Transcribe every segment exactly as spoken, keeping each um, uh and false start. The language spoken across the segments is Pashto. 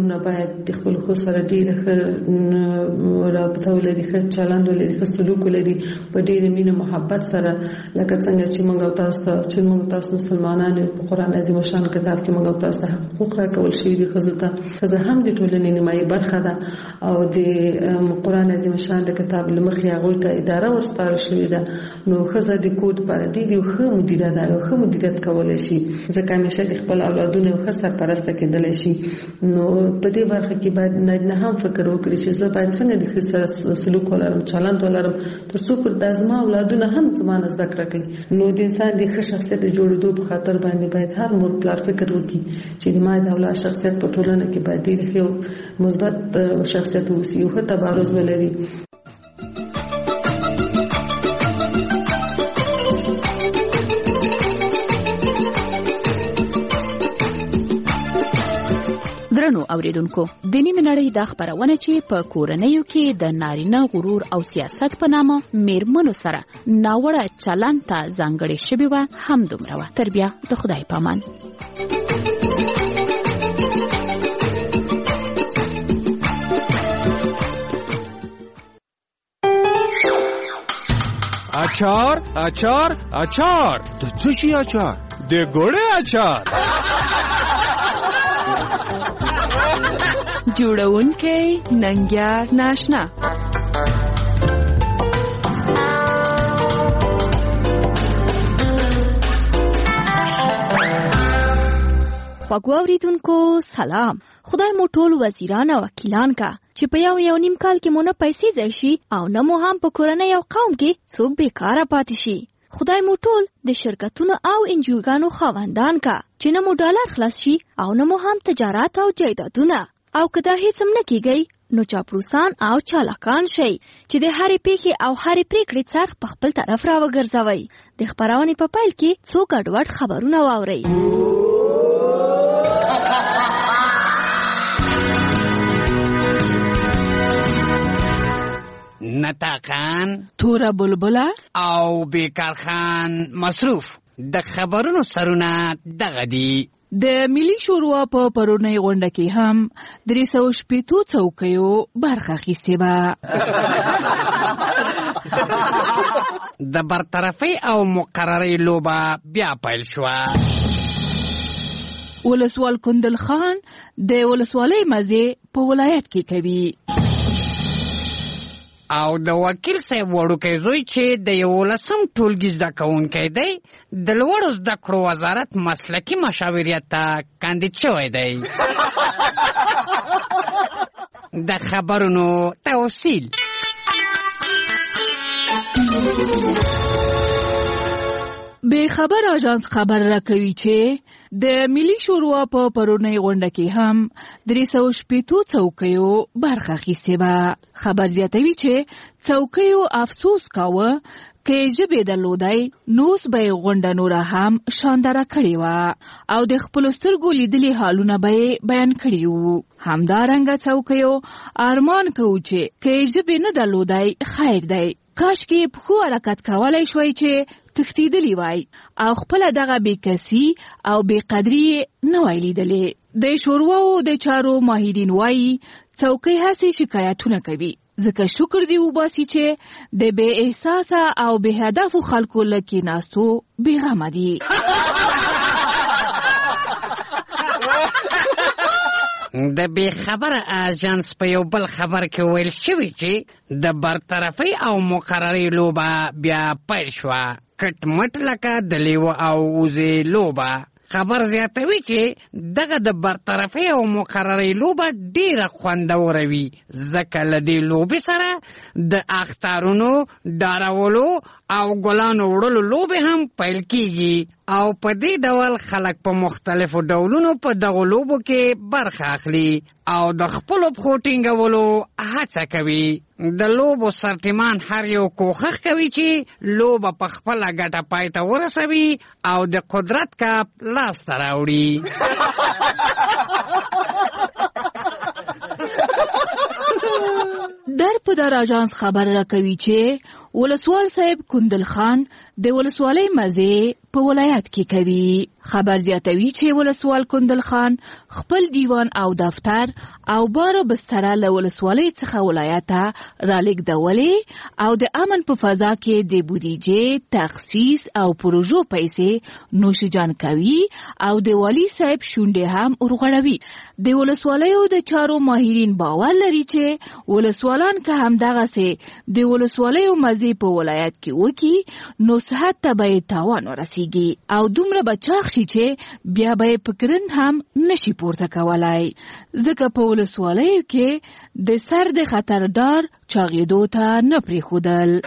ورونه باید د خپل خو سره ډیر ښه رابطه ولري، ښه چلند ولري، ښه سلوک ولري په ډیر مینه محبت سره، لکه څنګه چې موږ تاسو ته چې موږ تاسو مسلمانانو په قرآن عظیم شان کتاب کې موږ تاسو ته حقوق راکول شوي دي. ښځو ته ښځه هم د ټولنې نیمایي برخه ده او د قرآن عظیم شان د کتاب له مخې هغوی ته اداره ورسپارل شوې ده. نو ښځه د کور دپاره ډېر یو ښه مدیره ده، یو ښه مدیریت کولی شي، ځکه همیشه د خپل اولادونو یو ښه سرپرسته کېدلی شي. نو په دې برخه کې باید نارینه هم فکر وکړي چې زه باید څنګه د ښځې سره سلوک ولرم، چلند ولرم، تر څو پر دا زما اولادونه هم زما نه زده کړه کوي. نو د انسان د ښه شخصیت د جوړېدو په خاطر باندې باید هر مور پلار فکر وکړي چې د ما د اولاد شخصیت په ټولنه کې باید ډېر ښه مثبت شخصیت واوسي، یو ښه تبارز ولري. درنو اوریدونکو، د نیمې نړۍ دا خپرونه چې په کورنیو کې د نارینه غرور او سیاست په نامه میرمنو سره ناوړه چلند ته ځانګړې شوې وه همدومره وه. تر بیا د خدای پامان. اچار اچار اچار د څه شي اچار؟ د ګوړې اچار. جوړونکی ننګیار ناشنا. خوږو اوریدونکو سلام. خدای مو ټول وزیران او وکیلان کا چې په یو یو نیم کال کې مو نه پیسې ځای شي او نه مو هم په کورنۍ او قوم کې څوک بیکاره پاتې شي. خدای مو ټول د شرکتونو او انجیوګانو خاوندان کا چې نه مو ډالر خلاص شي او نه مو هم تجارت او جایدادونه. او که دا هیڅ هم نه کیږي نو چاپلوسان او چالاکان شي چې د هرې پیښې او هرې پریکړې څرخ په خپل طرف راوګرځوئ. د خپرونې په پیل کې څو ګډوډ خبرونه واورئ. نطاقان، توره بلبله او بیکار خان مصروف. د خبرونو سرونه دغه دي. د ملي شورا په پرونۍ غونډه کې هم درې سوه شپېتو څوکیو برخه اخیستې وه. د برطرفۍ او مقررۍ لوبه بیا پیل شوه. ولسوال کندل خان د ولسوالۍ مزې په ولایت کې کوي او د وکیل صاحب وړوکی زوی چې د یولسم ټولګي زده کوونکی دی د لوړو زده کړو وزارت مسلکي مشاوریت ته کاندید شوی دی. د خبرونو توصیل. به خبر آژانس خبر راکوي چې د ملي شورا په پرونۍ غونډه کې هم درې سوه شپېتو څوکیو برخه اخیستې وه. خبر زیاتوي چې څوکیو افسوس کاوه که ژبې درلودی نوس به یې غونډه نوره هم شانداره کړې وه او د خپلو سترګو لیدلي حالونه به یې بیان کړي وو. همدارنګه څوکیو ارمان کوو چې که ژبې نه درلودی خیر دی، کاشکې پښو حرکت کولی شوی چې تښتېدلی وای او خپله دغه بېکسي او بېقدري نه وای لیدلې. د شوراو د چارو ماهرین وایي څوکۍ هسې شکایتونه کوي، ځکه شکر دی وباسي چې د بې احساسه او بې هدفو خلکو له کېناستو بېغمه دي. د بې خبره آژانس په یو بل خبر کې ویل شوي چې د برطرفۍ او مقررۍ لوبه بیا پیل شوه. کټ مټ لکه د لیوه او وزې لوبه. خبر زیاتوي چې دغه د برطرفۍ او مقررۍ لوبه ډیره خوندوره وي، ځکه له دې لوبې سره د اخترونو ډارولو او ګلانو وړلو لوبې هم پیل کیږي او په دې ډول خلک په مختلفو ډولونو په دغو لوبو کې برخه اخلي او د خپلو پښو ټینګولو هڅه کوي. د لوبو سرټیمان هر یو کوښښ کوي چې لوبه په خپله ګټه پای ته ورسوي او د قدرت کپ لاسته راوړي. در په در آژانس خبر راکوي چې ولسوال صاحب کندل خان د ولسوالۍ مزه په ولایت کې کوي. خبر زیاتوي چې ولسوال کندل خان خپل دیوان او دفتر او بار بستر له ولسوالۍ څخه ولایت را لیږدولې او د امن په فضا کې د بودیجې تخصیص او پروژو پیسې نوشجان کوي او د والی صاحب شونډې هم ورغړوي. د ولسوالیو د چارو ماهرین باور لري چې ولسوالان که همدغسې د ولسوالیو مزې په ولایت کې وکړي نو صحت ته به تاوان ورسیږي او دومره به چاغ شي چې بیا به په کرند هم نشي پورته کولای، ځکه په ولسوالیو کې د سر د خطردار چاغېدو ته نه پرېښودل.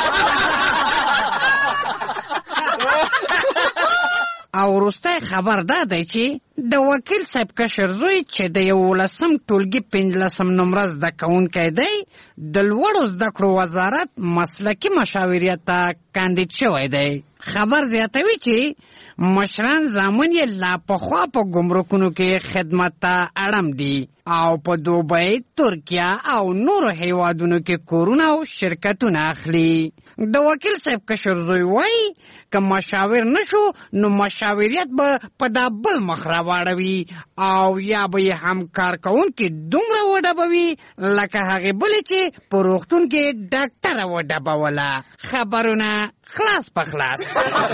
او وروستی خبر دا دی چې د وکیل صاحب کشر زوی چې د یولسم ټولګي پنځلسم نمره زده کوونکی دی د لوړو زده کړو وزارت مسلکي مشاوریت ته کاندید شوی دی. خبر زیاتوي چې مشران زامن یې لا پخوا په ګمرکونو کې خدمت ته اړم دي او په دوبۍ، ترکیه او نورو هیوادونو کې کورونه او شرکتونه اخلي. د وکیل صاحب کشر زوی وایي که مشاور نشو نو مشاوریت به په دا بل مخ راواړوي او یا به یې همکار کوونکي دومره وډبوي لکه هغې بلې چې په روغتون کې ډاکټره وډبوله. خبرونه خلاص په خلاص.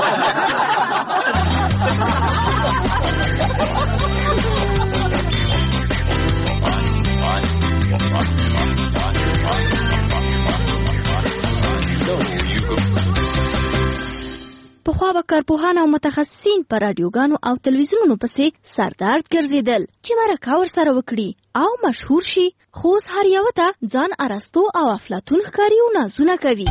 پخوا به کارپوهان او متخصصین په راډیوګانو او تلویزیونونو پسې سردرد ګرځېدل چې مرکه ورسره وکړي او مشهور شي، خو اوس هر یوه ته ځان ارسطو او افلاطون ښکاري او نازونه کوي.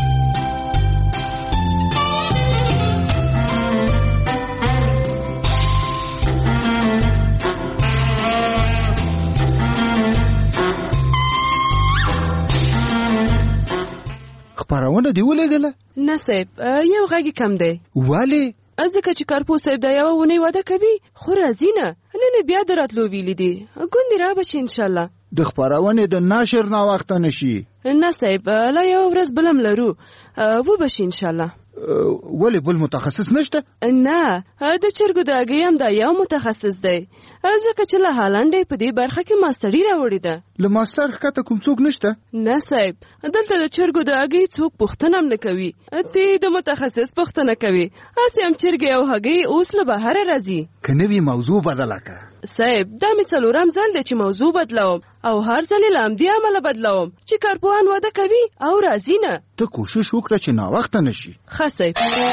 خبرونه دی ولېږله؟ نه صاحب، یو غږی کم دی. ولې؟ ځکه چې کارپو صاحب دا یوه اونۍ واده کوي، خو راځي نه. نن یې بیا د راتلو ویلي دي، ګوندې را به شي انشاءالله. د خپرونې د نشر ناوخته نه شي؟ نه صاحب، لا یوه ورځ بلم لرو، وبه شي انشاءالله. ولې بل متخصص نشته؟ نه، د چرګو د هګۍ هم دا یو متخصص دی، ځکه چې له هالنډ یې په دې برخه کې ماسټري راوړې ده. له ماسټر ښکته کوم څوک نشته؟ نه صاحب، دلته د چرګو د هګۍ څوک پوښتنه هم نه کوي، دې د متخصص پوښتنه کوي. هسې هم چرګې او هګۍ اوس له بهره راځي. که نوي موضوع بدله که صاحب، دا مې څلورم ځل دی چې موضوع بدلوم او هر ځل یې له همدې امله بدلوم چې کارپوهان واده کوي او راځي نه. ته کوشش وکړه چې ناوخته نه شي. ښه صاحب.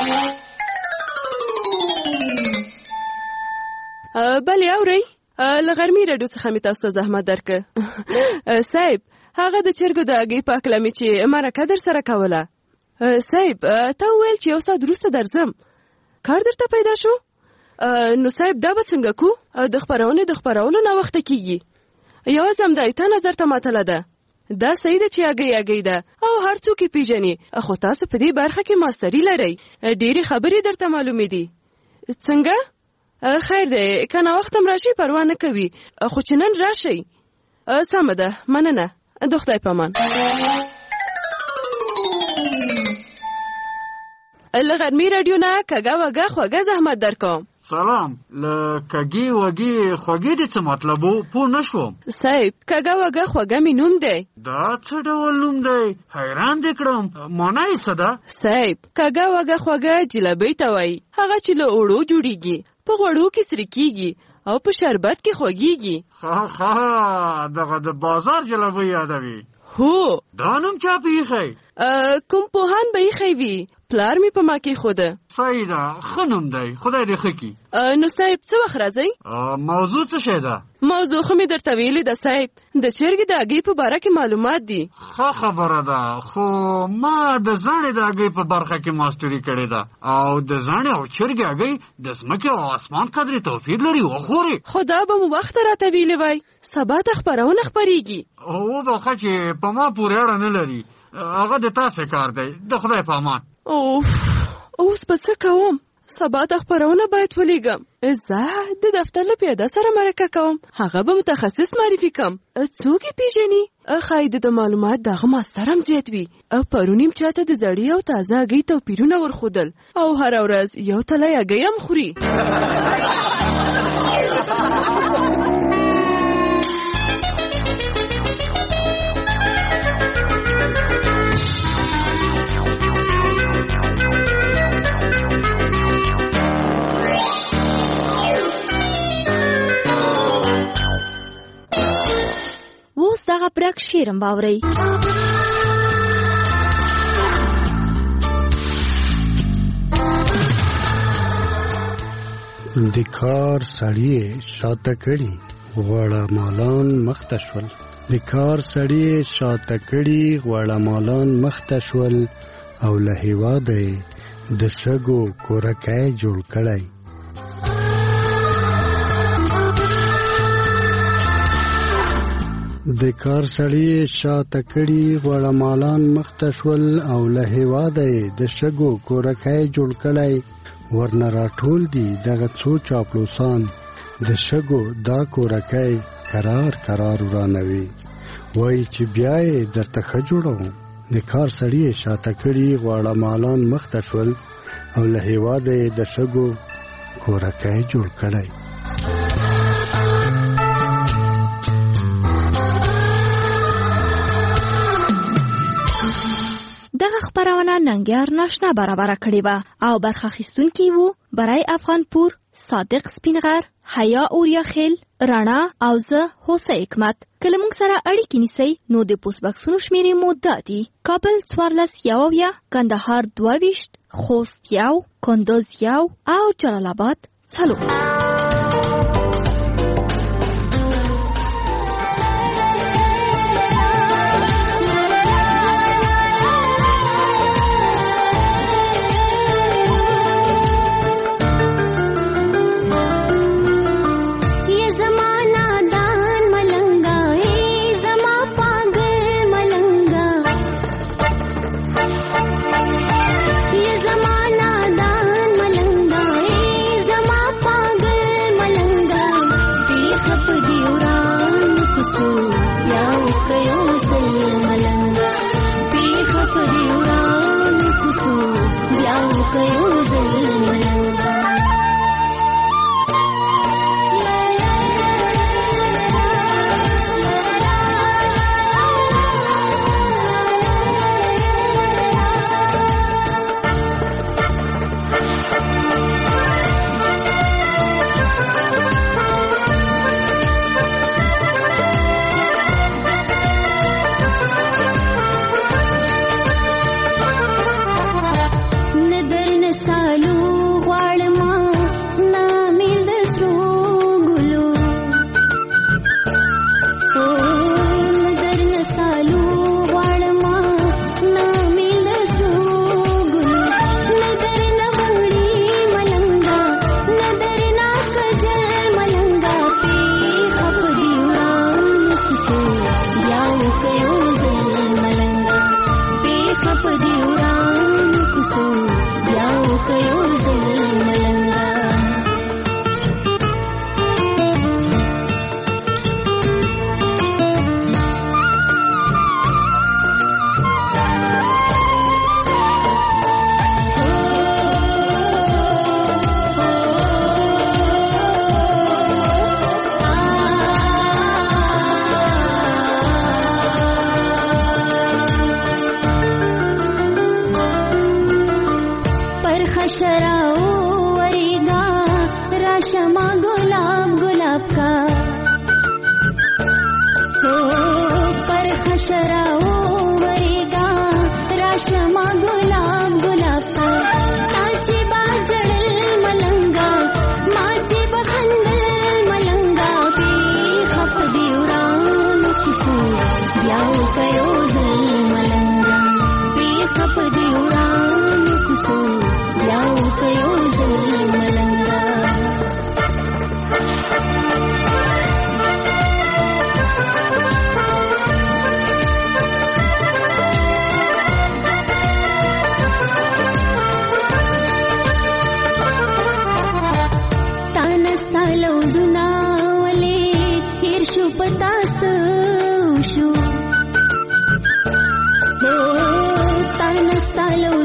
بلې اورئ، له غرمې راډیو څخه مې تاسو ته زحمت درکړ. صاحب، هغه د چرګو د هګۍ په هکله مې چې مرکه در سره کوله. صاحب، تا وویل چې یو ساعت وروسته درځم، کار درته پیدا شو؟ نو صاحب دا به څنګه کو؟ د خپرونې د خپرولو ناوخته کیږي. یوازې همدا تا نظر ته ماتله ده. دا صحیح ده چې هګۍ هګۍ ده او هر څوک یې پیژني، خو تاسو په دې برخه کې ماستري لرئ، ډېرې خبرې درته معلومې دي. څنګه؟ خیر دی، که ناوخته هم راشئ پروا نه کوي، خو چې نن راشئ. سمه ده، مننه، د خدای په امان. له غرمې راډیو نه کږه وږه خوږه زحمت درکوم. سلام، له کږې وږې خوږې دې څه مطلب و؟ پوه نه شوم. صاحب، کږه وږه خوږه مې نوم دی. دا څه ډول نوم دی؟ حیران دې کړم، مانا یې څه ده؟ صاحب، کږه وږه خوږه جلبۍ ته وایي، هغه چې له اوړو جوړیږي، په غوړو کې سره کیږي او په شربت کې خوږیږي. ښه ښه، دغه د بازار جلبۍ یادوي. هو، دا نوم چا په ایښی؟ کوم پوهان به ایښی وي، پلار مې په ما کې خوده. صحیح ده، ښه نوم دی، خدای دې ښه کړي. نو صاحب څه وخت راځئ؟ موضوع څه شی ده؟ موضوع خو مې درته ویلې ده صاحب، د چرګې د هګۍ په باره کې معلومات دي. ښه خبره ده، خو ما د زاڼې د هګۍ په برخه کې ماسټري کړې ده او د زاڼې او چرګې هګۍ د ځمکې او اسمان قدرې توپیر لري، وخورې. خو دا به مو وخت راته ویلې وای، سبا ته خپرونه خپرېږي. وبخښه چې په ما پورې اړه نه لري، هغه د تاسې کار دی، د خدای په امان. اوف، اوس به څه کوم؟ سبا ته خپرونه باید ولیږم. زه د دفتر له پیاده سره مرکه کوم. هغه به متخصص معرفي کم. څوک یې پیژني؟ ښایي د معلومات دغه ماستر هم زیات وي. پرون یم چاته د زړې او تازه هګۍ توپیرونه ورښودل او هره ورځ یو تلی هګۍ هم خوري. اوس دغه برک شیرم باورئ. د کار سړی شاته کړي غواړه مالان مخته شول. د کار سړی شاته کړي غواړه مالان مخته شول او له هېواده یې د شګو کورکی جوړ کړی. د کار سړی شاته کړي غواړه مالان مخته شول او له هېواده یې د شګو کورکی جوړ کړی. ورنه راټول دي دغه څو چاپلوسان د شګو دا کورکی کرار کرار ورانوي. وایي چې بیا یې درته ښه جوړوم. د کار سړی شاته کړي غواړه مالان مخته شول او له هېواده یې د شګو کورکی جوړ کړی. دغه خپرونه ننګیار ناشنا برابره کړې وه او برخه اخیستونکي وو برای افغانپور، صادق سپینغر، حیا اوریاخیل، رڼا او زه هوسۍ حکمت. که له موږ سره اړیکې نیسئ نو د پوسټ بکسونو شمېرې مو دا دي: کابل څوارلس یو اویا، کندهار دوه ویشت، خوست یو، کندوز یو او جلال آباد څلور. نستاسو شو د تا نستالو